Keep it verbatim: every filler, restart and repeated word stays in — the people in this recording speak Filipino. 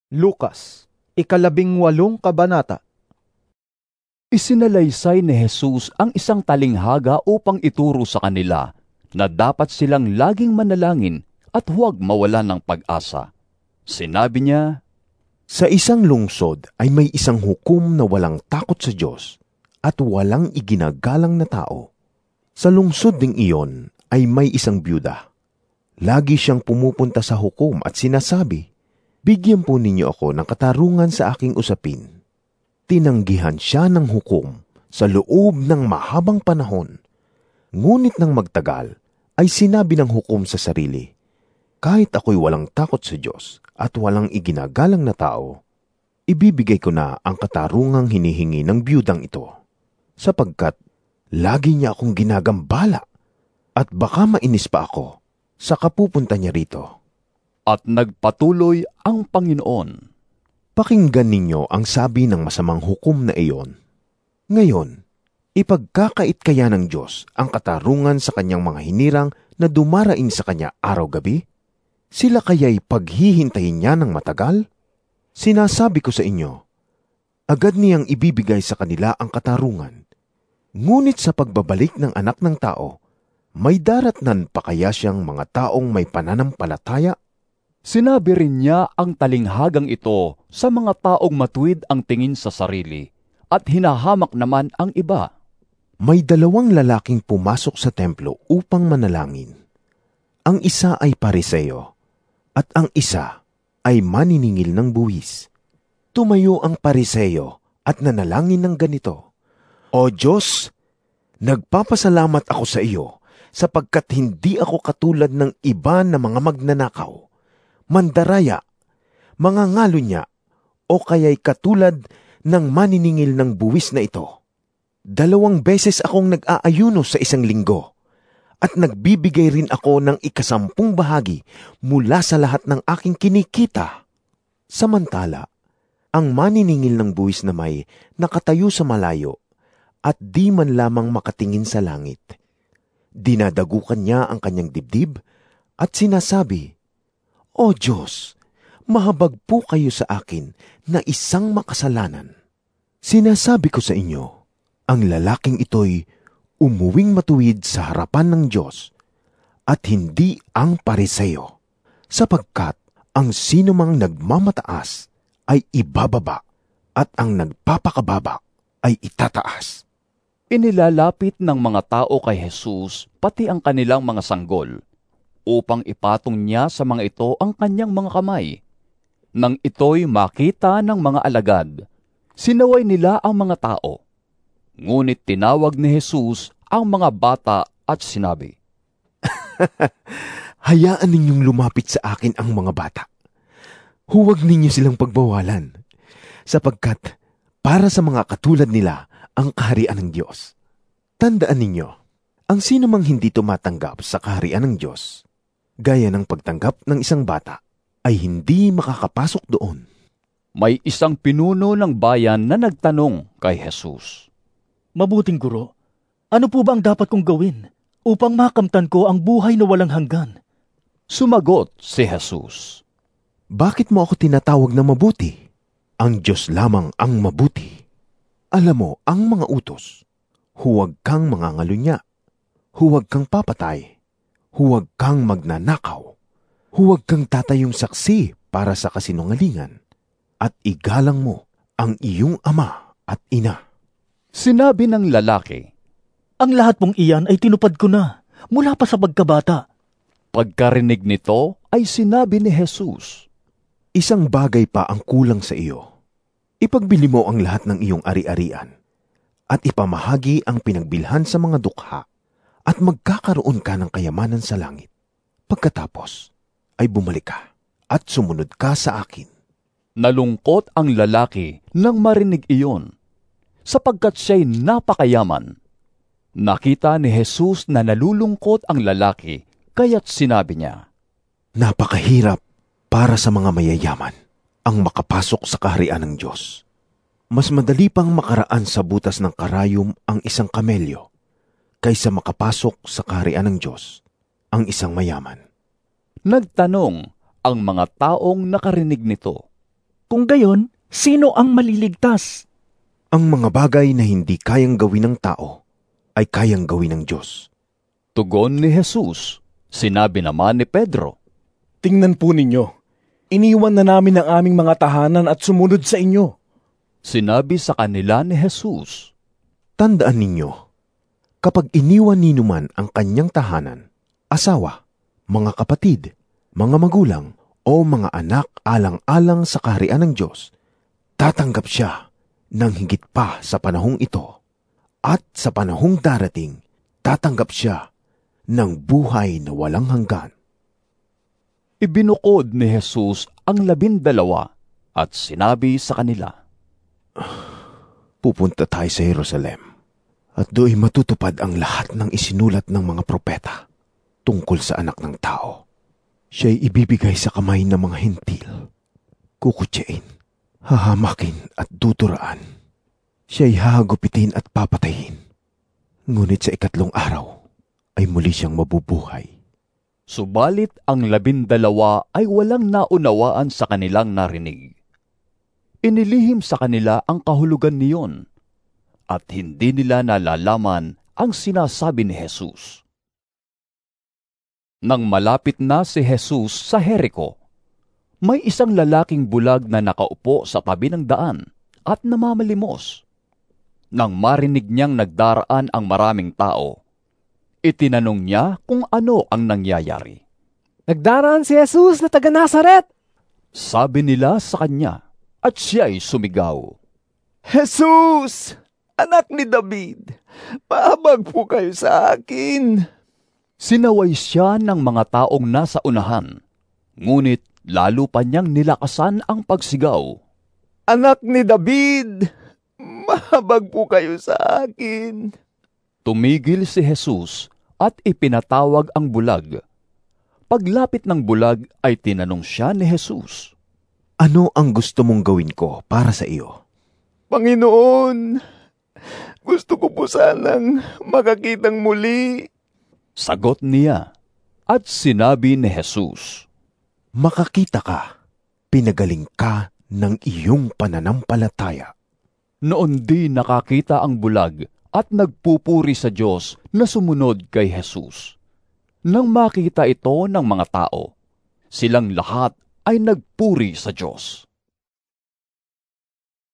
Lukas, ikalabing walong kabanata. Isinalaysay ni Jesus ang isang talinghaga upang ituro sa kanila na dapat silang laging manalangin at huwag mawalan ng pag-asa. Sinabi niya, Sa isang lungsod ay may isang hukom na walang takot sa Diyos at walang iginagalang na tao. Sa lungsod ding iyon ay may isang byuda. Lagi siyang pumupunta sa hukom at sinasabi, Bigyan po ninyo ako ng katarungan sa aking usapin. Tinanggihan siya ng hukom sa loob ng mahabang panahon. Ngunit nang magtagal, ay sinabi ng hukom sa sarili, Kahit ako'y walang takot sa Diyos at walang iginagalang na tao, ibibigay ko na ang katarungang hinihingi ng byudang ito, sapagkat lagi niya akong ginagambala at baka mainis pa ako sa kapupunta niya rito. At nagpatuloy ang Panginoon, Pakinggan ninyo ang sabi ng masamang hukom na iyon. Ngayon, ipagkakait kaya ng Diyos ang katarungan sa kanyang mga hinirang na dumaraing sa kanya araw-gabi? Sila kaya'y paghihintayin niya ng matagal? Sinasabi ko sa inyo, agad niyang ibibigay sa kanila ang katarungan. Ngunit sa pagbabalik ng anak ng tao, may daratnan pa kaya siyang mga taong may pananampalataya? sinabi rin niya ang talinghagang ito sa mga taong matuwid ang tingin sa sarili at hinahamak naman ang iba. May dalawang lalaking pumasok sa templo upang manalangin. Ang isa ay Pariseo at ang isa ay maniningil ng buwis. Tumayo ang Pariseo at nanalangin ng ganito, O Diyos, nagpapasalamat ako sa iyo sapagkat hindi ako katulad ng iba na mga magnanakaw, mandaraya, mga ngalunya, o kaya'y katulad ng maniningil ng buwis na ito. Dalawang beses akong nag-aayuno sa isang linggo, at nagbibigay rin ako ng ikasampung bahagi mula sa lahat ng aking kinikita. Samantala, ang maniningil ng buwis na may nakatayo sa malayo at di man lamang makatingin sa langit. Dinadagukan niya ang kanyang dibdib at sinasabi, O Diyos, mahabag po kayo sa akin na isang makasalanan. Sinasabi ko sa inyo, ang lalaking ito'y umuwing matuwid sa harapan ng Diyos at hindi ang Pariseo, sapagkat ang sinumang nagmamataas ay ibababa at ang nagpapakababa ay itataas. Inilalapit ng mga tao kay Jesus pati ang kanilang mga sanggol upang ipatong niya sa mga ito ang kanyang mga kamay. Nang ito'y makita ng mga alagad, sinaway nila ang mga tao. Ngunit tinawag ni Jesus ang mga bata at sinabi, Hayaan ninyong lumapit sa akin ang mga bata. Huwag ninyo silang pagbawalan, sapagkat para sa mga katulad nila ang kaharian ng Diyos. Tandaan ninyo, ang sino mang hindi tumatanggap sa kaharian ng Diyos, gaya ng pagtanggap ng isang bata, ay hindi makakapasok doon. May isang pinuno ng bayan na nagtanong kay Jesus, Mabuting guro, ano po ba ang dapat kong gawin upang makamtan ko ang buhay na walang hanggan? Sumagot si Jesus, Bakit mo ako tinatawag na mabuti? Ang Diyos lamang ang mabuti. Alam mo ang mga utos. Huwag kang mangangalunya. Huwag kang papatay. Huwag kang magnanakaw. Huwag kang tatayong saksi para sa kasinungalingan. At igalang mo ang iyong ama at ina. Sinabi ng lalaki, Ang lahat pong iyan ay tinupad ko na mula pa sa pagkabata. Pagkarinig nito ay sinabi ni Jesus, Isang bagay pa ang kulang sa iyo. Ipagbili mo ang lahat ng iyong ari-arian at ipamahagi ang pinagbilhan sa mga dukha at magkakaroon ka ng kayamanan sa langit. Pagkatapos ay bumalik ka at sumunod ka sa akin. Nalungkot ang lalaki nang marinig iyon, sapagkat siya'y napakayaman. Nakita ni Jesus na nalulungkot ang lalaki, kaya't sinabi niya, Napakahirap para sa mga mayayaman ang makapasok sa kaharian ng Diyos. Mas madali pang makaraan sa butas ng karayom ang isang kamelyo kaysa makapasok sa kaharian ng Diyos ang isang mayaman. Nagtanong ang mga taong nakarinig nito, Kung gayon, sino ang maliligtas? Ang mga bagay na hindi kayang gawin ng tao ay kayang gawin ng Diyos. Tugon ni Jesus. Sinabi naman ni Pedro, Tingnan po ninyo, iniwan na namin ang aming mga tahanan at sumunod sa inyo. Sinabi sa kanila ni Jesus, Tandaan ninyo, kapag iniwan ni numan ang kanyang tahanan, asawa, mga kapatid, mga magulang, o mga anak alang-alang sa kaharian ng Diyos, tatanggap siya ng higit pa sa panahong ito. At sa panahong darating, tatanggap siya ng buhay na walang hanggan. Ibinukod ni Jesus ang labindalawa at sinabi sa kanila, Pupunta tayo sa Jerusalem at do'y matutupad ang lahat ng isinulat ng mga propeta tungkol sa anak ng tao. Siya'y ibibigay sa kamay ng mga hentil, kukutyain, hahamakin at tuturaan. Siya'y hahagupitin at papatayin. Ngunit sa ikatlong araw ay muli siyang mabubuhay. Subalit ang labindalawa ay walang naunawaan sa kanilang narinig. Inilihim sa kanila ang kahulugan niyon, at hindi nila nalalaman ang sinasabi ni Jesus. Nang malapit na si Jesus sa Jericho, may isang lalaking bulag na nakaupo sa tabi ng daan at namamalimos. Nang marinig niyang nagdaraan ang maraming tao, itinanong niya kung ano ang nangyayari. Nagdaraan si Jesus na taga Nazaret. Sabi nila sa kanya, at siya'y sumigaw, Jesus, anak ni David, pahabag po kayo sa akin. Sinaway siya ng mga taong nasa unahan, ngunit lalo pa niyang nilakasan ang pagsigaw. Anak ni David, mahabag po kayo sa akin. Tumigil si Jesus at ipinatawag ang bulag. Paglapit ng bulag ay tinanong siya ni Jesus, Ano ang gusto mong gawin ko para sa iyo? Panginoon, gusto ko po sanang makakitang muli. Sagot niya, at sinabi ni Jesus, Makakita ka, pinagaling ka ng iyong pananampalataya. Noon din nakakita ang bulag at nagpupuri sa Diyos na sumunod kay Jesus. Nang makita ito ng mga tao, silang lahat ay nagpuri sa Diyos.